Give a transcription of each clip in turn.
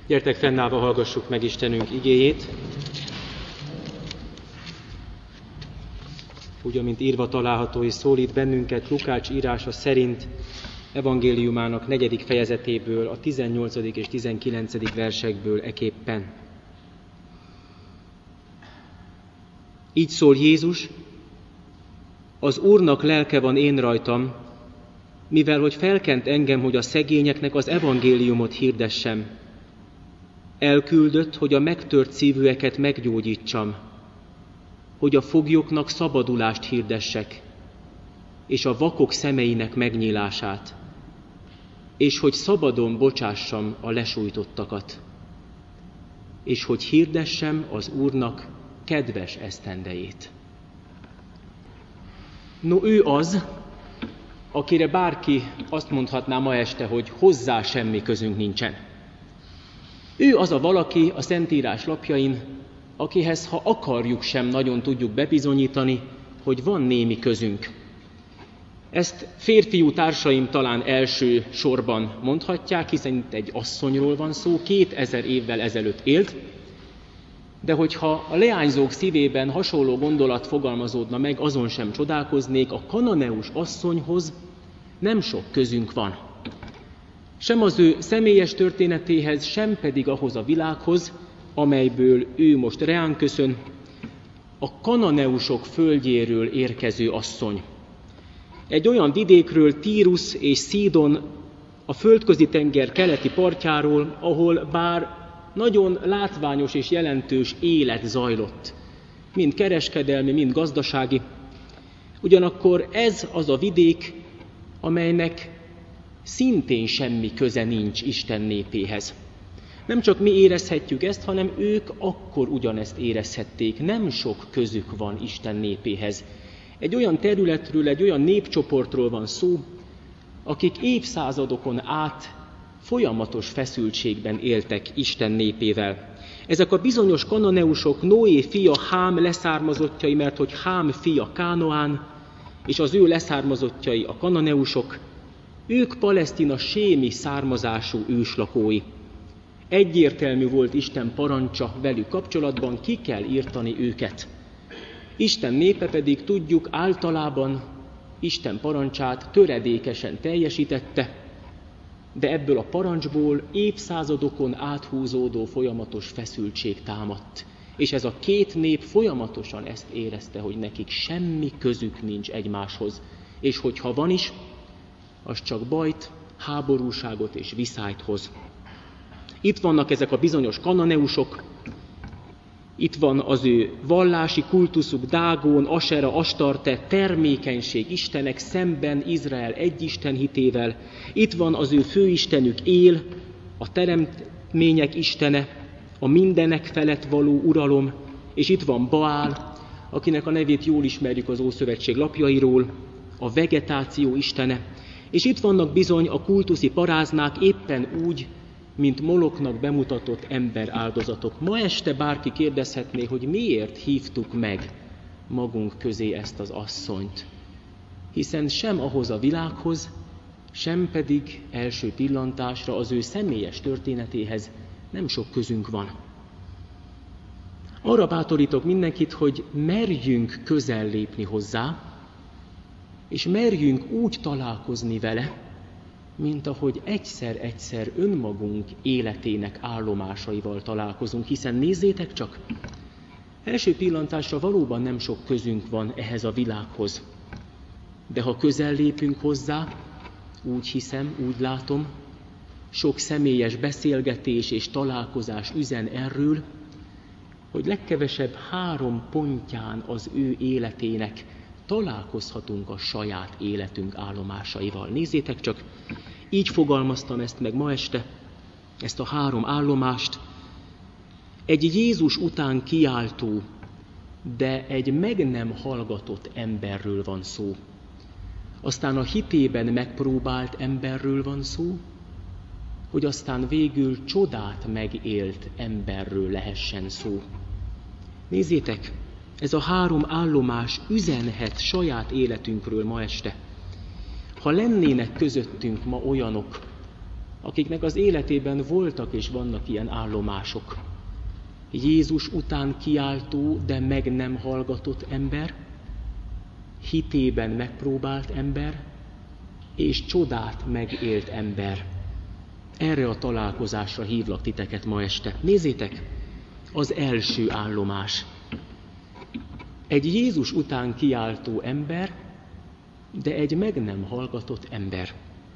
Gyertek, fennállva hallgassuk meg Istenünk igéjét. Úgy, amint írva található, és szólít bennünket Lukács írása szerint evangéliumának 4. fejezetéből, a 18. és 19. versekből eképpen. Így szól Jézus: az Úrnak lelke van én rajtam, mivel hogy felkent engem, hogy a szegényeknek az evangéliumot hirdessem. Elküldött, hogy a megtört szívűeket meggyógyítsam, hogy a foglyoknak szabadulást hirdessek, és a vakok szemeinek megnyílását, és hogy szabadon bocsássam a lesújtottakat, és hogy hirdessem az Úrnak kedves esztendejét. No, ő az, akire bárki azt mondhatná ma este, hogy hozzá semmi közünk nincsen. Ő az a valaki a Szentírás lapjain, akihez, ha akarjuk sem, nagyon tudjuk bebizonyítani, hogy van némi közünk. Ezt férfiú társaim talán első sorban mondhatják, hiszen itt egy asszonyról van szó, 2000 évvel ezelőtt élt, de hogyha a leányzók szívében hasonló gondolat fogalmazódna meg, azon sem csodálkoznék, a kananeus asszonyhoz nem sok közünk van. Sem az ő személyes történetéhez, sem pedig ahhoz a világhoz, amelyből ő most reánk köszön, a kananeusok földjéről érkező asszony. Egy olyan vidékről, Tírus és Szídon, a Földközi-tenger keleti partjáról, ahol bár nagyon látványos és jelentős élet zajlott, mind kereskedelmi, mind gazdasági, ugyanakkor ez az a vidék, amelynek szintén semmi köze nincs Isten népéhez. Nem csak mi érezhetjük ezt, hanem ők akkor ugyanezt érezhették. Nem sok közük van Isten népéhez. Egy olyan területről, egy olyan népcsoportról van szó, akik évszázadokon át folyamatos feszültségben éltek Isten népével. Ezek a bizonyos kananeusok Noé fia Hám leszármazottjai, mert hogy Hám fia Kánoán, és az ő leszármazottjai a kananeusok, ők Palesztina sémi származású őslakói. Egyértelmű volt Isten parancsa velük kapcsolatban, ki kell írtani őket. Isten népe pedig, tudjuk, általában Isten parancsát töredékesen teljesítette, de ebből a parancsból évszázadokon áthúzódó folyamatos feszültség támadt. És ez a két nép folyamatosan ezt érezte, hogy nekik semmi közük nincs egymáshoz. És hogyha van is, az csak bajt, háborúságot és viszályt hoz. Itt vannak ezek a bizonyos kananeusok, itt van az ő vallási kultuszuk, Dágón, Asera, Astarte, termékenység istenek szemben Izrael egyisten hitével. Itt van az ő főistenük Él, a teremtmények istene, a mindenek felett való uralom, és itt van Baál, akinek a nevét jól ismerjük az Ószövetség lapjairól, a vegetáció istene, és itt vannak bizony a kultuszi paráznák éppen úgy, mint Moloknak bemutatott emberáldozatok. Ma este bárki kérdezhetné, hogy miért hívtuk meg magunk közé ezt az asszonyt. Hiszen sem ahhoz a világhoz, sem pedig első pillantásra az ő személyes történetéhez nem sok közünk van. Arra bátorítok mindenkit, hogy merjünk közel lépni hozzá, és merjünk úgy találkozni vele, mint ahogy egyszer-egyszer önmagunk életének állomásaival találkozunk, hiszen nézzétek csak, első pillantásra valóban nem sok közünk van ehhez a világhoz. De ha közel lépünk hozzá, úgy hiszem, úgy látom, sok személyes beszélgetés és találkozás üzen erről, hogy legkevesebb 3 pontján az ő életének találkozhatunk a saját életünk állomásaival. Nézzétek csak, így fogalmaztam ezt meg ma este, ezt a 3 állomást. Egy Jézus után kiáltó, de egy meg nem hallgatott emberről van szó. Aztán a hitében megpróbált emberről van szó, hogy aztán végül csodát megélt emberről lehessen szó. Nézzétek, ez a 3 állomás üzenhet saját életünkről ma este. Ha lennének közöttünk ma olyanok, akiknek az életében voltak és vannak ilyen állomások. Jézus után kiáltó, de meg nem hallgatott ember, hitében megpróbált ember, és csodát megélt ember. Erre a találkozásra hívlak titeket ma este. Nézzétek, az első állomás. Egy Jézus után kiáltó ember, de egy meg nem hallgatott ember.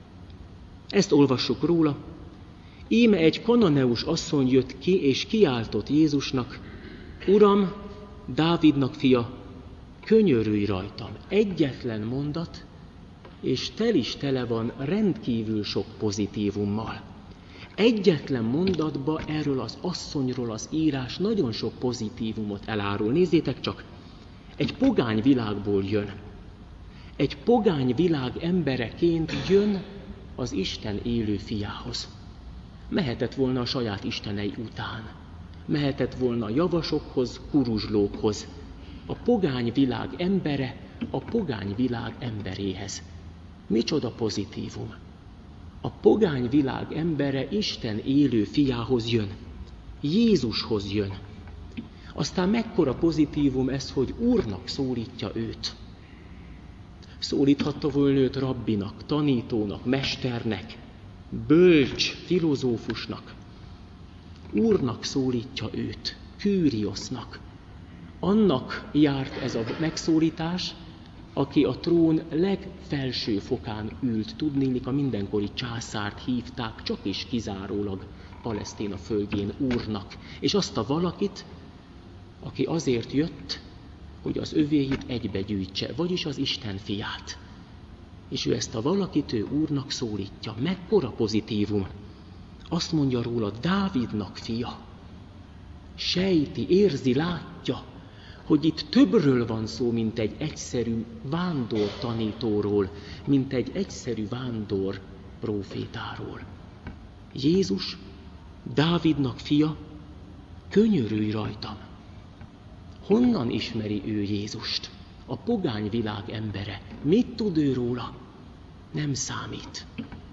Ezt olvassuk róla. Íme egy kananeus asszony jött ki, és kiáltott Jézusnak: Uram, Dávidnak fia, könyörülj rajtam. Egyetlen mondat, és tel is tele van rendkívül sok pozitívummal. Egyetlen mondatba erről az asszonyról az írás nagyon sok pozitívumot elárul. Nézzétek csak, egy pogány világból jön. Egy pogány világ embereként jön az Isten élő fiához. Mehetett volna a saját istenei után. Mehetett volna a javasokhoz, kuruzslókhoz. A pogány világ embere a pogány világ emberéhez. Micsoda pozitívum! A pogány világ embere Isten élő fiához jön. Jézushoz jön. Aztán mekkora pozitívum ez, hogy Úrnak szólítja őt. Szólíthatta volna őt rabbinak, tanítónak, mesternek, bölcs, filozófusnak. Úrnak szólítja őt, Kűriosznak. Annak járt ez a megszólítás, aki a trón legfelső fokán ült. Tudnélik, a mindenkori császárt hívták csak és kizárólag Palesztina földjén Úrnak. És azt a valakit, aki azért jött, hogy az övéit egybegyűjtse, vagyis az Isten fiát. És ő ezt a valakit ő Úrnak szólítja. Mekkora pozitívum! Azt mondja róla, Dávidnak fia. Sejti, érzi, látja, hogy itt többről van szó, mint egy egyszerű vándor tanítóról, mint egy egyszerű vándor prófétáról. Jézus, Dávidnak fia, könyörülj rajtam. Honnan ismeri ő Jézust? A pogány világ embere. Mit tud ő róla? Nem számít.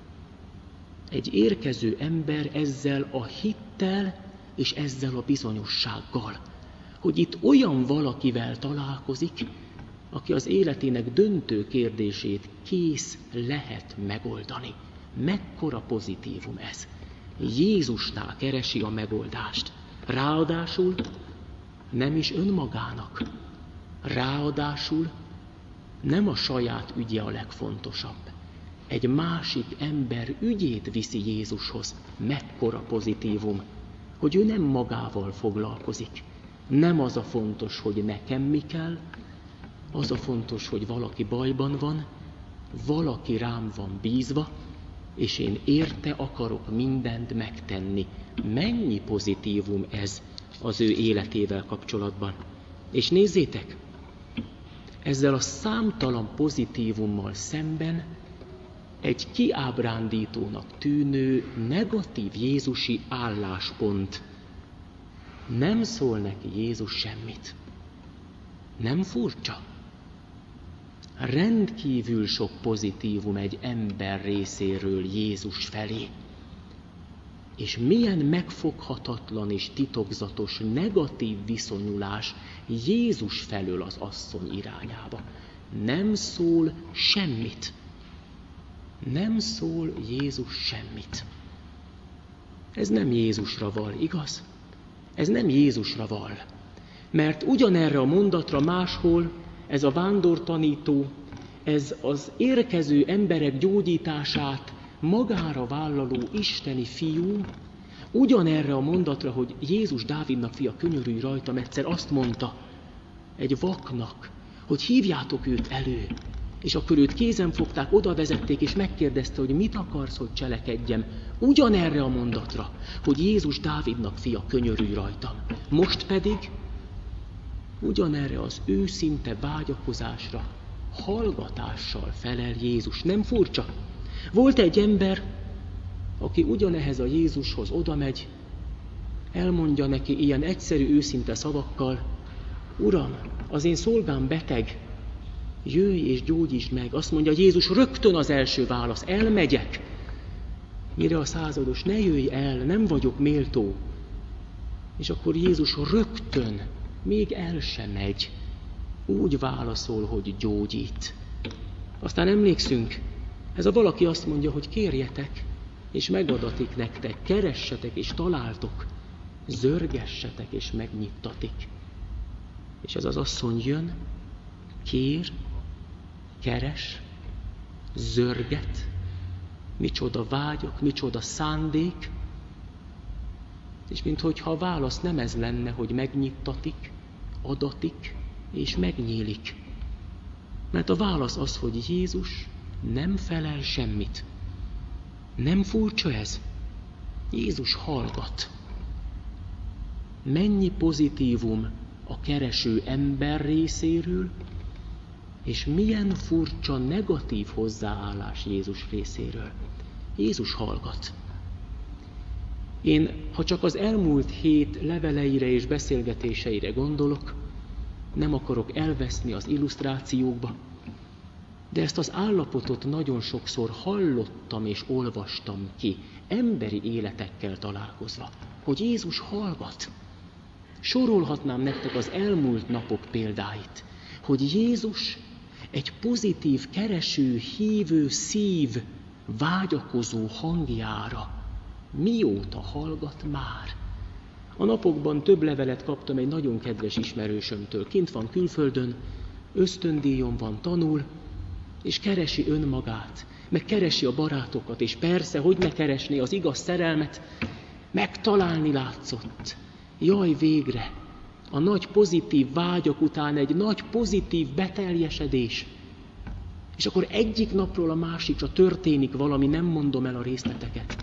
Egy érkező ember ezzel a hittel és ezzel a bizonyossággal, hogy itt olyan valakivel találkozik, aki az életének döntő kérdését kész lehet megoldani. Mekkora pozitívum ez! Jézusnál keresi a megoldást. Ráadásul nem is önmagának. Ráadásul nem a saját ügye a legfontosabb. Egy másik ember ügyét viszi Jézushoz. Mekkora pozitívum, hogy ő nem magával foglalkozik. Nem az a fontos, hogy nekem mi kell, az a fontos, hogy valaki bajban van, valaki rám van bízva, és én érte akarok mindent megtenni. Mennyi pozitívum ez az ő életével kapcsolatban. És nézzétek, ezzel a számtalan pozitívummal szemben egy kiábrándítónak tűnő negatív jézusi álláspont. Nem szól neki Jézus semmit. Nem furcsa? Rendkívül sok pozitívum egy ember részéről Jézus felé. És milyen megfoghatatlan és titokzatos negatív viszonyulás Jézus felől az asszony irányába. Nem szól semmit. Nem szól Jézus semmit. Ez nem Jézusra val, igaz? Ez nem Jézusra val. Mert ugyanerre a mondatra máshol ez a vándortanító, ez az érkező emberek gyógyítását magára vállaló isteni fiú, ugyanerre a mondatra, hogy Jézus Dávidnak fia, könyörülj rajtam, egyszer azt mondta egy vaknak, hogy hívjátok őt elő. És akkor őt kézen fogták, oda vezették, és megkérdezte, hogy mit akarsz, hogy cselekedjem. Ugyanerre a mondatra, hogy Jézus Dávidnak fia, könyörülj rajtam. Most pedig ugyanerre az őszinte vágyakozásra hallgatással felel Jézus. Nem furcsa? Volt egy ember, aki ugyanehhez a Jézushoz odamegy, elmondja neki ilyen egyszerű, őszinte szavakkal: Uram, az én szolgám beteg, jöjj és gyógyítsd meg. Azt mondja Jézus, rögtön az első válasz: elmegyek, Mire a százados, ne jöjj el, nem vagyok méltó. És akkor Jézus rögtön, még el sem megy, úgy válaszol, hogy gyógyít. Aztán emlékszünk, ez a valaki azt mondja, hogy kérjetek, és megadatik nektek, keressetek, és találtok, zörgessetek, és megnyittatik. És ez az asszony jön, kér, keres, zörget, micsoda vágyak, micsoda szándék, és minthogyha a válasz nem ez lenne, hogy megnyittatik, adatik, és megnyílik. Mert a válasz az, hogy Jézus nem felel semmit. Nem furcsa ez? Jézus hallgat. Mennyi pozitívum a kereső ember részéről, és milyen furcsa negatív hozzáállás Jézus részéről. Jézus hallgat. Én, ha csak az elmúlt hét leveleire és beszélgetéseire gondolok, nem akarok elveszni az illusztrációkba, de ezt az állapotot nagyon sokszor hallottam és olvastam ki, emberi életekkel találkozva, hogy Jézus hallgat. Sorolhatnám nektek az elmúlt napok példáit, hogy Jézus egy pozitív, kereső, hívő szív, vágyakozó hangjára mióta hallgat már. A napokban több levelet kaptam egy nagyon kedves ismerősömtől. Kint van külföldön, ösztöndíjon van, tanul, és keresi önmagát, meg keresi a barátokat, és persze, hogy ne keresné az igaz szerelmet, megtalálni látszott. Jaj, végre! A nagy pozitív vágyak után egy nagy pozitív beteljesedés. És akkor egyik napról a másikra történik valami, nem mondom el a részleteket.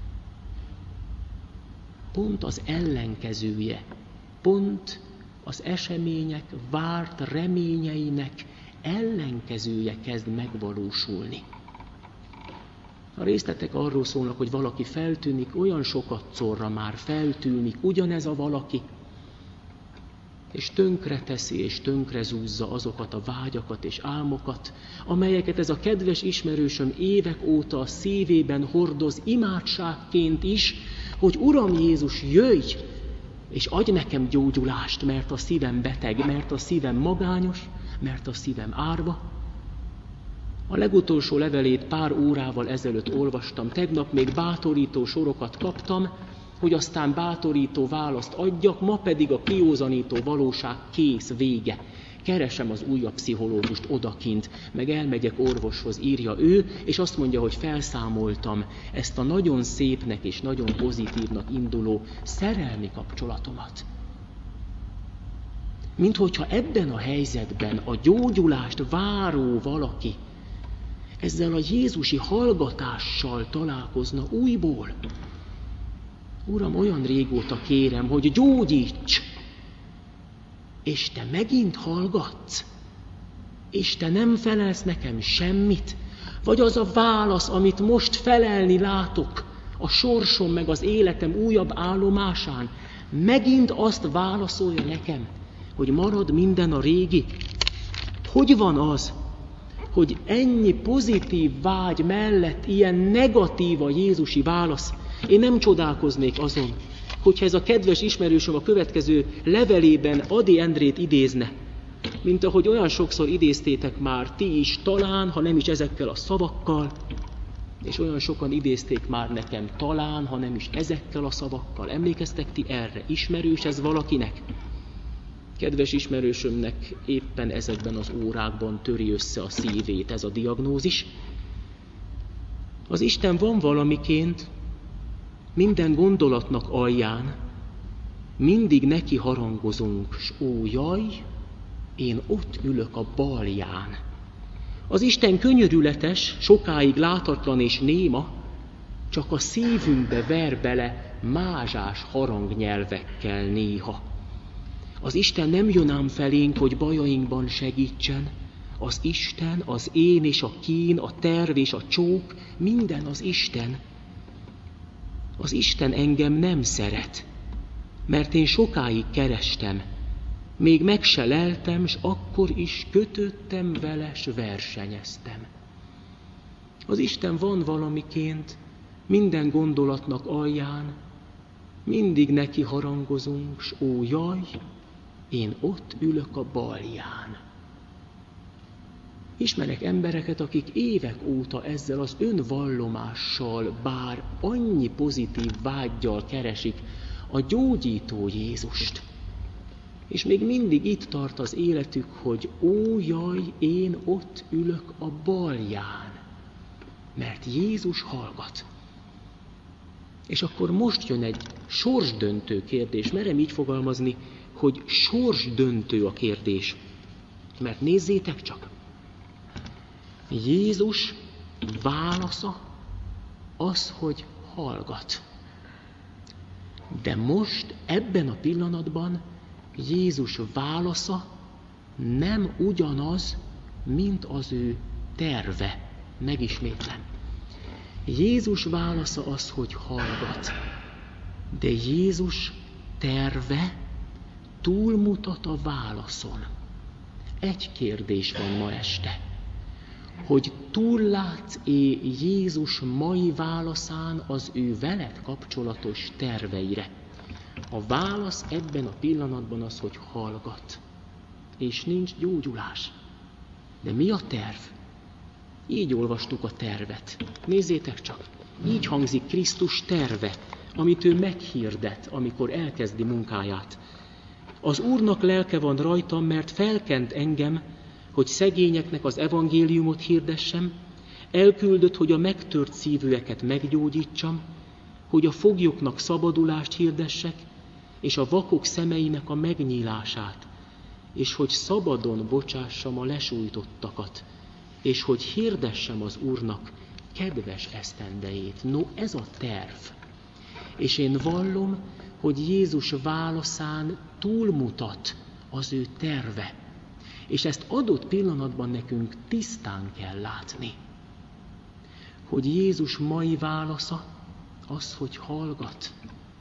Pont az ellenkezője, pont az események várt reményeinek ellenkezője kezd megvalósulni. A részletek arról szólnak, hogy valaki feltűnik, olyan sokatszorra már feltűnik ugyanez a valaki, és tönkreteszi és tönkrezúzza azokat a vágyakat és álmokat, amelyeket ez a kedves ismerősöm évek óta a szívében hordoz imádságként is, hogy Uram Jézus, jöjj, és adj nekem gyógyulást, mert a szívem beteg, mert a szívem magányos, mert a szívem árva. A legutolsó levelét pár órával ezelőtt olvastam, tegnap még bátorító sorokat kaptam, hogy aztán bátorító választ adjak, ma pedig a kiózanító valóság kész, vége. Keresem az újabb pszichológust odakint, meg elmegyek orvoshoz, írja ő, és azt mondja, hogy felszámoltam ezt a nagyon szépnek és nagyon pozitívnak induló szerelmi kapcsolatomat. Minthogyha ebben a helyzetben a gyógyulást váró valaki ezzel a jézusi hallgatással találkozna újból. Uram, olyan régóta kérem, hogy gyógyíts, és te megint hallgatsz, és te nem felelsz nekem semmit, vagy az a válasz, amit most felelni látok a sorsom meg az életem újabb állomásán, megint azt válaszolja nekem, hogy marad minden a régi. Hogy van az, hogy ennyi pozitív vágy mellett ilyen negatív a jézusi válasz? Én nem csodálkoznék azon, hogyha ez a kedves ismerősöm a következő levelében Ady Endrét idézne, mint ahogy olyan sokszor idéztétek már ti is talán, ha nem is ezekkel a szavakkal, és olyan sokan idézték már nekem talán, ha nem is ezekkel a szavakkal. Emlékeztek ti erre? Ismerős ez valakinek? Kedves ismerősömnek éppen ezekben az órákban töri össze a szívét ez a diagnózis. Az Isten van valamiként minden gondolatnak alján, mindig neki harangozunk, s ó jaj, én ott ülök a balján. Az Isten könyörületes, sokáig látatlan és néma, csak a szívünkbe ver bele mázsás harangnyelvekkel néha. Az Isten nem jön ám felénk, hogy bajainkban segítsen. Az Isten, az én és a kín, a terv és a csók, minden az Isten. Az Isten engem nem szeret, mert én sokáig kerestem, még meg se leltem, s akkor is kötöttem vele, s versenyeztem. Az Isten van valamiként minden gondolatnak alján mindig neki harangozunk, s ó jaj, én ott ülök a balján. Ismerek embereket, akik évek óta ezzel az önvallomással, bár annyi pozitív vággyal keresik a gyógyító Jézust. És még mindig itt tart az életük, hogy ó jaj, én ott ülök a balján, mert Jézus hallgat. És akkor most jön egy sorsdöntő kérdés, merem így fogalmazni, hogy sorsdöntő a kérdés. Mert nézzétek csak, Jézus válasza az, hogy hallgat. De most, ebben a pillanatban Jézus válasza nem ugyanaz, mint az ő terve. Megismétlem. Jézus válasza az, hogy hallgat. De Jézus terve túlmutat a válaszon. Egy kérdés van ma este. Hogy túllátsz-e Jézus mai válaszán az ő veled kapcsolatos terveire? A válasz ebben a pillanatban az, hogy hallgat. És nincs gyógyulás. De mi a terv? Így olvastuk a tervet. Nézzétek csak, így hangzik Krisztus terve, amit ő meghirdet, amikor elkezdi munkáját. Az Úrnak lelke van rajtam, mert felkent engem, hogy szegényeknek az evangéliumot hirdessem, elküldött, hogy a megtört szívűeket meggyógyítsam, hogy a foglyoknak szabadulást hirdessek, és a vakok szemeinek a megnyílását, és hogy szabadon bocsássam a lesújtottakat, és hogy hirdessem az Úrnak kedves esztendejét. No, ez a terv. És én vallom, hogy Jézus válaszán túlmutat az ő terve. És ezt adott pillanatban nekünk tisztán kell látni. Hogy Jézus mai válasza az, hogy hallgat.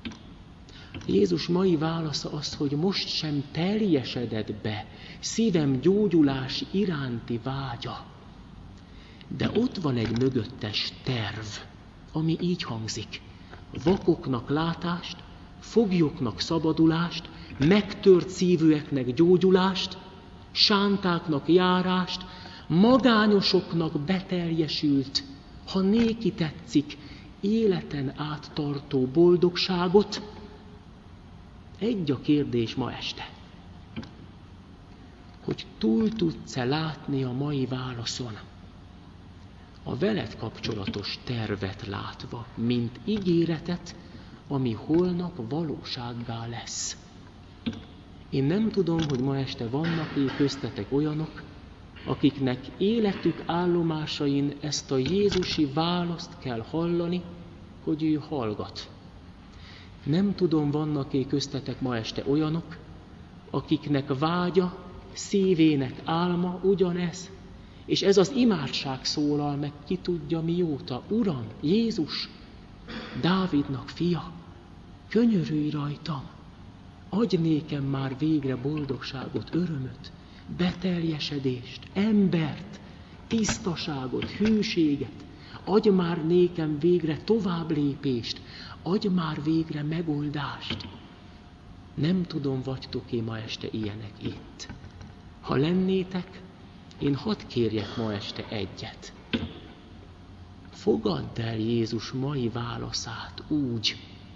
Jézus mai válasza az, hogy most sem teljesedett be szívem gyógyulás iránti vágya. De ott van egy mögöttes terv, ami így hangzik. Vakoknak látást, foglyoknak szabadulást, megtört szívűeknek gyógyulást, sántáknak járást, magányosoknak beteljesült, ha néki tetszik, életen át tartó boldogságot. Egy a kérdés ma este, hogy túl tudsz-e látni a mai válaszon, a veled kapcsolatos tervet látva, mint ígéretet, ami holnap valósággá lesz. Én nem tudom, hogy ma este vannak-e köztetek olyanok, akiknek életük állomásain ezt a jézusi választ kell hallani, hogy ő hallgat. Nem tudom, vannak-e köztetek ma este olyanok, akiknek vágya, szívének álma ugyanez, és ez az imádság szólal meg, ki tudja mióta. Uram, Jézus, Dávidnak fia, könyörülj rajtam, adj nékem már végre boldogságot, örömöt, beteljesedést, embert, tisztaságot, hűséget, adj már nékem végre tovább lépést, adj már végre megoldást. Nem tudom, vagytok-e ma este ilyenek itt. Ha lennétek, én hadd kérjek ma este egyet. Fogadd el Jézus mai válaszát úgy,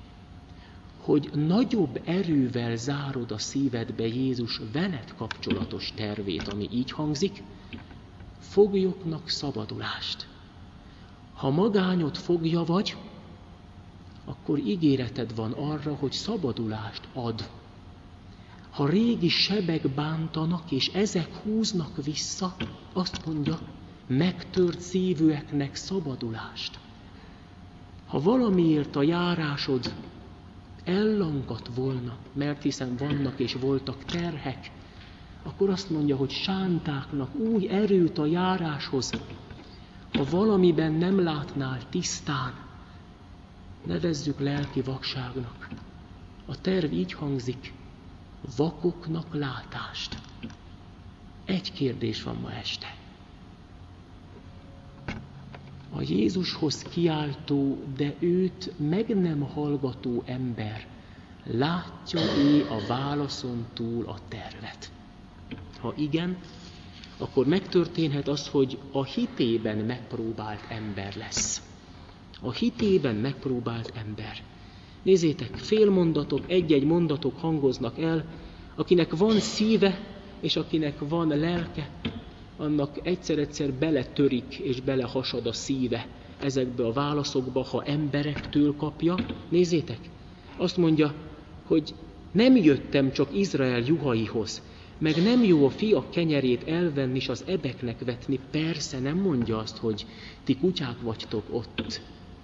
hogy nagyobb erővel zárod a szívedbe Jézus veled kapcsolatos tervét, ami így hangzik, foglyoknak szabadulást. Ha magányod fogja vagy, akkor ígéreted van arra, hogy szabadulást ad. Ha régi sebek bántanak, és ezek húznak vissza, azt mondja, megtört szívűeknek szabadulást. Ha valamiért a járásod ellankadt volna, mert hiszen vannak és voltak terhek, akkor azt mondja, hogy sántáknak új erőt a járáshoz. Ha valamiben nem látnál tisztán, nevezzük lelki vakságnak. A terv így hangzik, vakoknak látást. Egy kérdés van ma este. A Jézushoz kiáltó, de őt meg nem hallgató ember látja-e a válaszon túl a tervet? Ha igen, akkor megtörténhet az, hogy a hitében megpróbált ember lesz. A hitében megpróbált ember. Nézzétek, félmondatok, egy-egy mondatok hangoznak el, akinek van szíve, és akinek van lelke, annak egyszer-egyszer beletörik és belehasad a szíve ezekbe a válaszokba, ha emberektől kapja. Nézzétek, azt mondja, hogy nem jöttem csak Izrael juhaihoz, meg nem jó a fiak kenyerét elvenni és az ebeknek vetni. Persze nem mondja azt, hogy ti kutyák vagytok ott.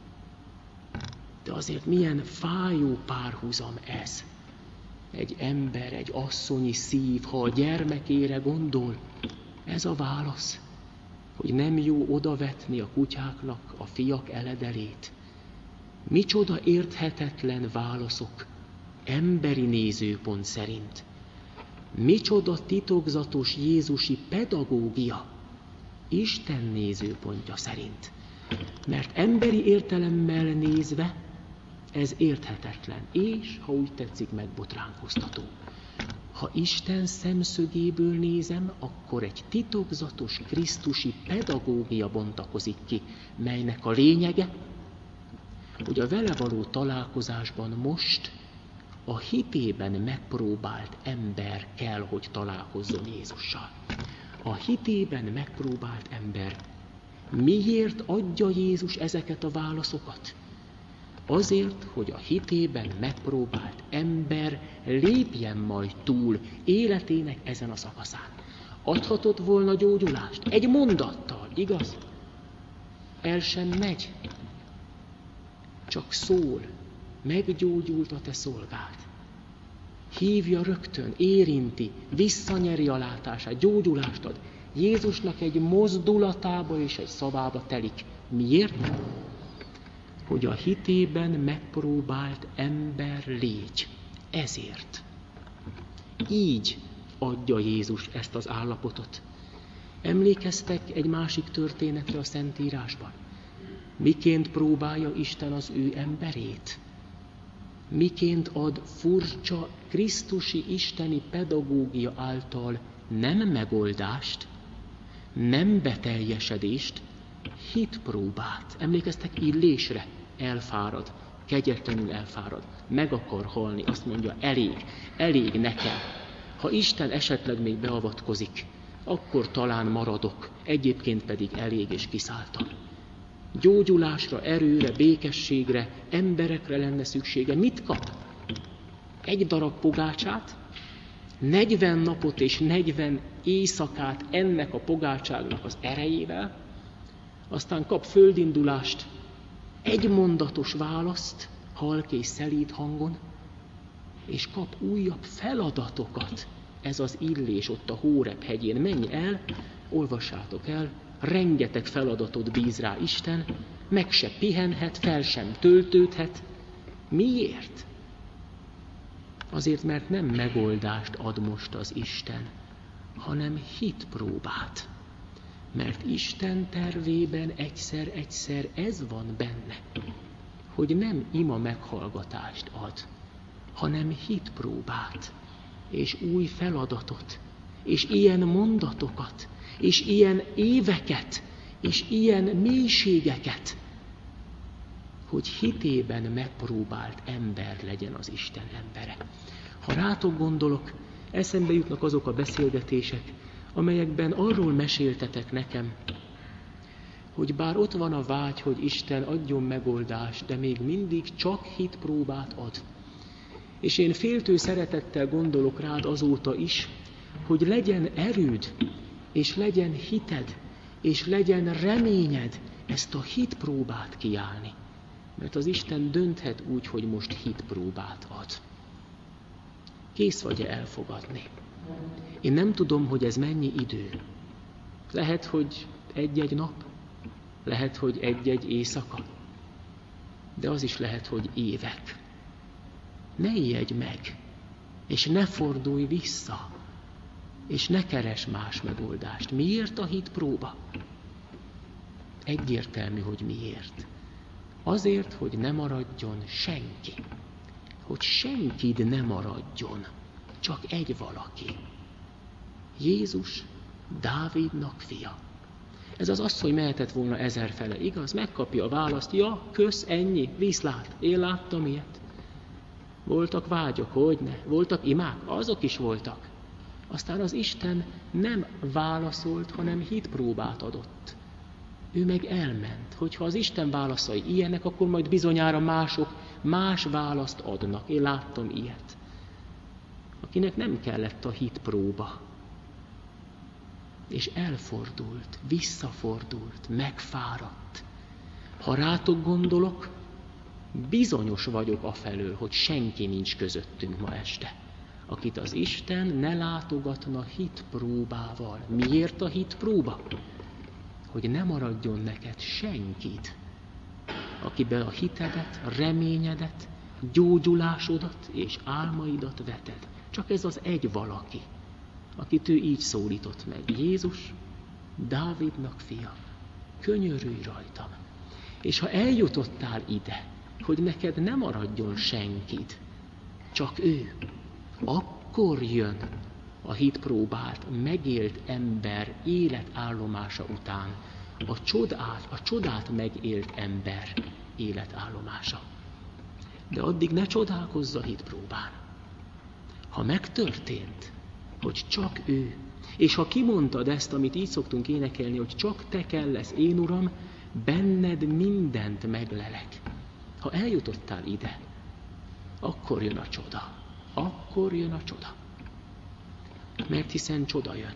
De azért milyen fájó párhuzam ez. Egy ember, egy asszonyi szív, ha a gyermekére gondol, ez a válasz, hogy nem jó odavetni a kutyáknak a fiak eledelét. Micsoda érthetetlen válaszok emberi nézőpont szerint. Micsoda titokzatos jézusi pedagógia Isten nézőpontja szerint. Mert emberi értelemmel nézve ez érthetetlen, és, ha úgy tetszik, megbotránkoztató. Ha Isten szemszögéből nézem, akkor egy titokzatos krisztusi pedagógia bontakozik ki, melynek a lényege, hogy a vele való találkozásban most a hitében megpróbált ember kell, hogy találkozzon Jézussal. A hitében megpróbált ember. Miért adja Jézus ezeket a válaszokat? Azért, hogy a hitében megpróbált ember lépjen majd túl életének ezen a szakaszán. Adhatott volna gyógyulást egy mondattal, igaz? El sem megy. Csak szól, meggyógyult a te szolgád. Hívja rögtön, érinti, visszanyeri a látását, gyógyulást ad. Jézusnak egy mozdulatába és egy szavába telik. Miért? Hogy a hitében megpróbált ember légy. Ezért. Így adja Jézus ezt az állapotot. Emlékeztek egy másik történetre a Szentírásban? Miként próbálja Isten az ő emberét? Miként ad furcsa krisztusi isteni pedagógia által nem megoldást, nem beteljesedést, hitpróbát. Emlékeztek Illésre? Elfárad, kegyetlenül elfárad, meg akar halni, azt mondja, elég nekem. Ha Isten esetleg még beavatkozik, akkor talán maradok, egyébként pedig elég és kiszálltam. Gyógyulásra, erőre, békességre, emberekre lenne szüksége. Mit kap? Egy darab pogácsát, 40 napot és 40 éjszakát ennek a pogácságnak az erejével, aztán kap földindulást, egy mondatos választ, halk és szelíd hangon, és kap újabb feladatokat. Ez az Illés ott a Hóreb hegyén. Menj el, olvassátok el, rengeteg feladatot bíz rá Isten, meg se pihenhet, fel sem töltődhet. Miért? Azért, mert nem megoldást ad most az Isten, hanem hitpróbát. Mert Isten tervében egyszer ez van benne, hogy nem ima meghallgatást ad, hanem hitpróbát, és új feladatot, és ilyen mondatokat, és ilyen éveket, és ilyen mélységeket, hogy hitében megpróbált ember legyen az Isten embere. Ha rátok gondolok, eszembe jutnak azok a beszélgetések, amelyekben arról meséltetek nekem, hogy bár ott van a vágy, hogy Isten adjon megoldást, de még mindig csak hitpróbát ad. És én féltő szeretettel gondolok rád azóta is, hogy legyen erőd, és legyen hited, és legyen reményed ezt a hitpróbát kiállni. Mert az Isten dönthet úgy, hogy most hitpróbát ad. Kész vagy-e elfogadni? Én nem tudom, hogy ez mennyi idő. Lehet, hogy egy-egy nap, lehet, hogy egy-egy éjszaka, de az is lehet, hogy évek. Ne ijedj meg, és ne fordulj vissza, és ne keres más megoldást. Miért a hitpróba? Egyértelmű, hogy miért. Azért, hogy ne maradjon senki. Hogy senkid ne maradjon. Csak egy valaki. Jézus, Dávidnak fia. Ez az asszony mehetett volna ezerfele, igaz? Megkapja a választ, ja, kösz, ennyi, viszlát, én láttam ilyet. Voltak vágyok, hogyne, voltak imák, azok is voltak. Aztán az Isten nem válaszolt, hanem hitpróbát adott. Ő meg elment. Hogyha az Isten válaszai ilyenek, akkor majd bizonyára mások más választ adnak. Én láttam ilyet. Akinek nem kellett a hitpróba. És elfordult, visszafordult, megfáradt. Ha rátok gondolok, bizonyos vagyok afelől, hogy senki nincs közöttünk ma este, akit az Isten ne látogatna hitpróbával. Miért a hitpróba? Hogy ne maradjon neked senkit, akiben a hitedet, reményedet, gyógyulásodat és álmaidat veted. Csak ez az egy valaki, akit ő így szólított meg. Jézus, Dávidnak fia, könyörülj rajtam. És ha eljutottál ide, hogy neked ne maradjon senkid, csak ő, akkor jön a hitpróbált, megélt ember életállomása után, a csodát megélt ember életállomása. De addig ne csodálkozz a hitpróbán. Ha megtörtént, hogy csak ő, és ha kimondtad ezt, amit így szoktunk énekelni, hogy csak te kellesz, én Uram, benned mindent meglelek. Ha eljutottál ide, akkor jön a csoda. Akkor jön a csoda. Mert hiszen csoda jön.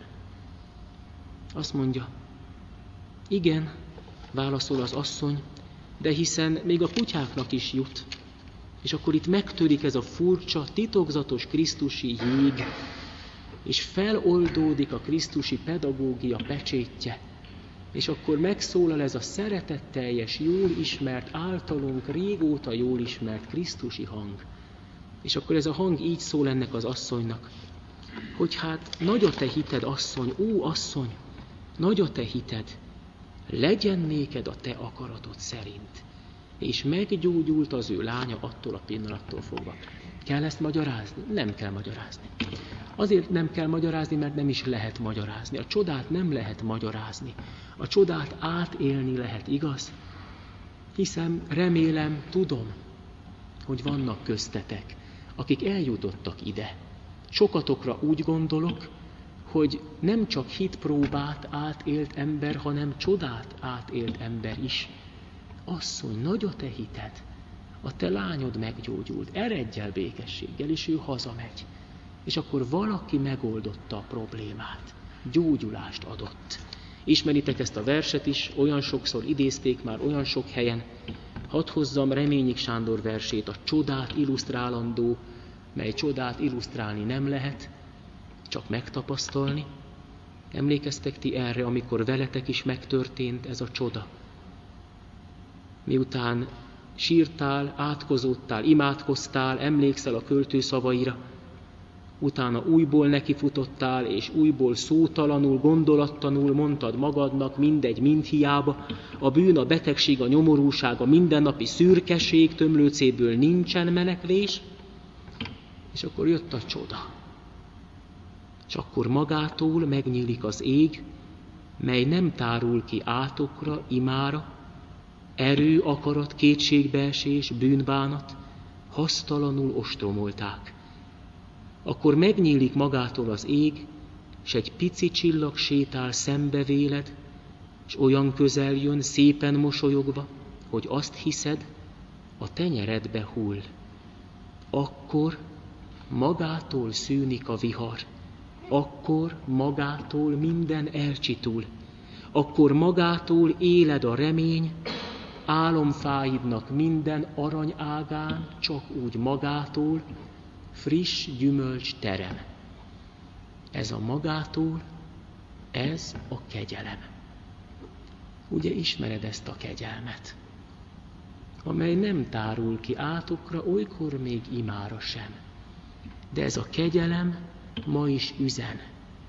Azt mondja, igen, válaszol az asszony, de hiszen még a kutyáknak is jut. És akkor itt megtörik ez a furcsa, titokzatos krisztusi jég, és feloldódik a krisztusi pedagógia pecsétje, és akkor megszólal ez a szeretetteljes, jól ismert, általunk régóta jól ismert krisztusi hang. És akkor ez a hang így szól ennek az asszonynak, hogy hát nagy a te hited, asszony, ó asszony, nagy a te hited, legyen néked a te akaratod szerint. És meggyógyult az ő lánya attól a pillanattól fogva. Kell ezt magyarázni? Nem kell magyarázni. Azért nem kell magyarázni, mert nem is lehet magyarázni. A csodát nem lehet magyarázni. A csodát átélni lehet, igaz? Hiszem, remélem, tudom, hogy vannak köztetek, akik eljutottak ide. Sokatokra úgy gondolok, hogy nem csak hitpróbát átélt ember, hanem csodát átélt ember is. Asszony, nagy a te hited, a te lányod meggyógyult, eredj el békességgel, és ő hazamegy. És akkor valaki megoldotta a problémát, gyógyulást adott. Ismeritek ezt a verset is, olyan sokszor idézték már, olyan sok helyen. Hadd hozzam Reményik Sándor versét, a csodát illusztrálandó, mely csodát illusztrálni nem lehet, csak megtapasztalni. Emlékeztek ti erre, amikor veletek is megtörtént ez a csoda? Miután sírtál, átkozódtál, imádkoztál, emlékszel a költő szavaira, utána újból nekifutottál, és újból szótalanul, gondolattanul mondtad magadnak, mindegy, mind hiába, a bűn, a betegség, a nyomorúság, a mindennapi szürkeség tömlőcéből nincsen menekvés, és akkor jött a csoda. És akkor magától megnyílik az ég, mely nem tárul ki átokra, imára, erő, akarat, kétségbeesés, bűnbánat, hasztalanul ostromolták. Akkor megnyílik magától az ég, s egy pici csillag sétál szembe véled, s olyan közel jön, szépen mosolyogva, hogy azt hiszed, a tenyeredbe hull. Akkor magától szűnik a vihar, akkor magától minden elcsitul, akkor magától éled a remény, álomfáidnak minden aranyágán csak úgy magától friss gyümölcs terem. Ez a magától, ez a kegyelem. Ugye ismered ezt a kegyelmet, amely nem tárul ki átokra, olykor még imára sem. De ez a kegyelem ma is üzen,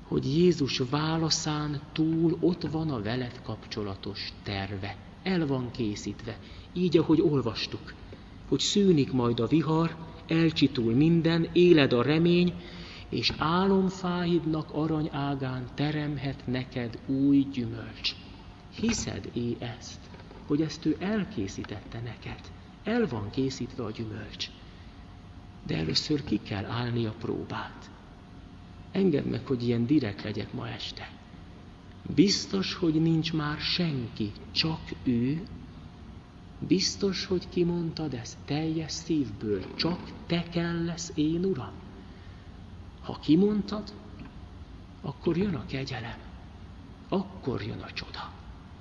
hogy Jézus válaszán túl ott van a veled kapcsolatos terve. El van készítve, így, ahogy olvastuk, hogy szűnik majd a vihar, elcsitul minden, éled a remény, és álomfáidnak aranyágán teremhet neked új gyümölcs. Hiszed-é ezt, hogy ezt ő elkészítette neked? El van készítve a gyümölcs. De először ki kell állni a próbát. Engedd meg, hogy ilyen direkt legyek ma este. Biztos, hogy nincs már senki, csak ő? Biztos, hogy kimondtad ezt teljes szívből, csak te kellesz, én Uram? Ha kimondtad, akkor jön a kegyelem, akkor jön a csoda.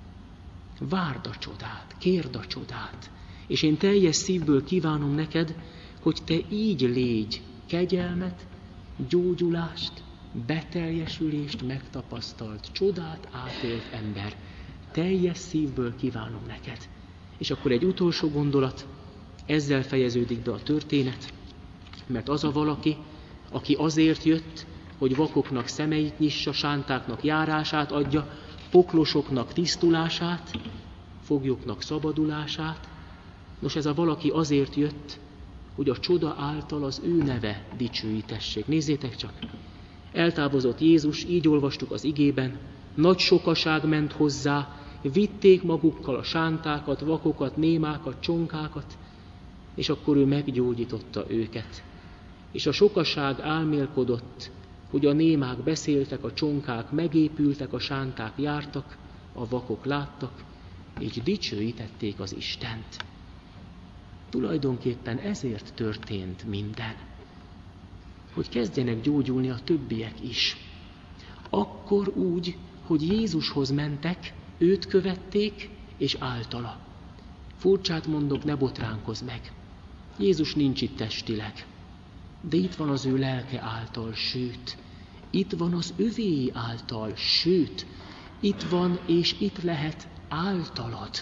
Várd a csodát, kérd a csodát, és én teljes szívből kívánom neked, hogy te így légy kegyelmet, gyógyulást, beteljesülést megtapasztalt, csodát átélt ember. Teljes szívből kívánom neked. És akkor egy utolsó gondolat, ezzel fejeződik be a történet, mert az a valaki, aki azért jött, hogy vakoknak szemeit nyissa, sántáknak járását adja, poklosoknak tisztulását, foglyoknak szabadulását. Nos, ez a valaki azért jött, hogy a csoda által az ő neve dicsőítessék. Nézzétek csak! Eltávozott Jézus, így olvastuk az igében, nagy sokaság ment hozzá, vitték magukkal a sántákat, vakokat, némákat, csonkákat, és akkor ő meggyógyította őket. És a sokaság álmélkodott, hogy a némák beszéltek, a csonkák megépültek, a sánták jártak, a vakok láttak, és dicsőítették az Istent. Tulajdonképpen ezért történt minden, hogy kezdjenek gyógyulni a többiek is. Akkor úgy, hogy Jézushoz mentek, őt követték, és általa. Furcsát mondok, ne botránkozz meg. Jézus nincs itt testileg, de itt van az ő lelke által, sőt, itt van az övéi által, sőt, itt van és itt lehet általad.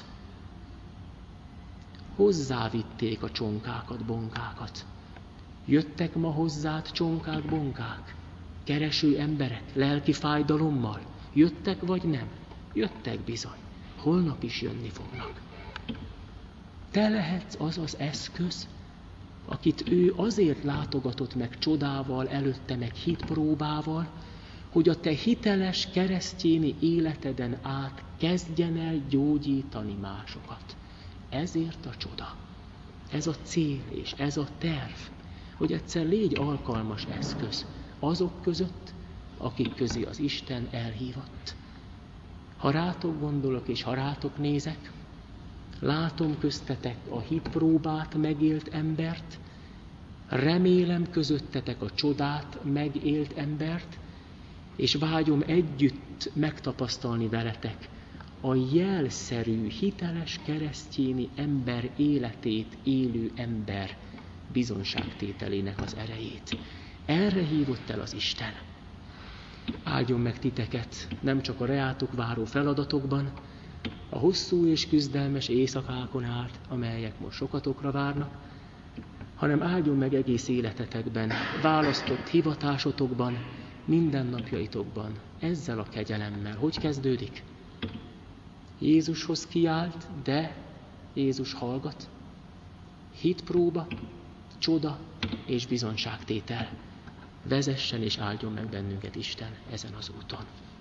Hozzávitték a csonkákat, bonkákat. Jöttek ma hozzád csonkák, bonkák? Kereső emberek, lelki fájdalommal? Jöttek vagy nem? Jöttek bizony. Holnap is jönni fognak. Te lehetsz az az eszköz, akit ő azért látogatott meg csodával, előtte meg hitpróbával, hogy a te hiteles keresztjéni életeden át kezdjen el gyógyítani másokat. Ezért a csoda. Ez a cél és ez a terv, hogy egyszer légy alkalmas eszköz azok között, akik közé az Isten elhívott. Ha rátok gondolok és ha rátok nézek, látom köztetek a hitpróbát megélt embert, remélem közöttetek a csodát megélt embert, és vágyom együtt megtapasztalni veletek a jelszerű, hiteles keresztjéni ember életét élő ember bizonságtételének az erejét. Erre hívott el az Isten. Áldjon meg titeket nem csak a reátok váró feladatokban, a hosszú és küzdelmes éjszakákon át, amelyek most sokatokra várnak, hanem áldjon meg egész életetekben, választott hivatásotokban, mindennapjaitokban, ezzel a kegyelemmel. Hogy kezdődik? Jézushoz kiált, de Jézus hallgat. Hitpróba, csoda és bizonságtétel. Vezessen és áldjon meg bennünket Isten ezen az úton.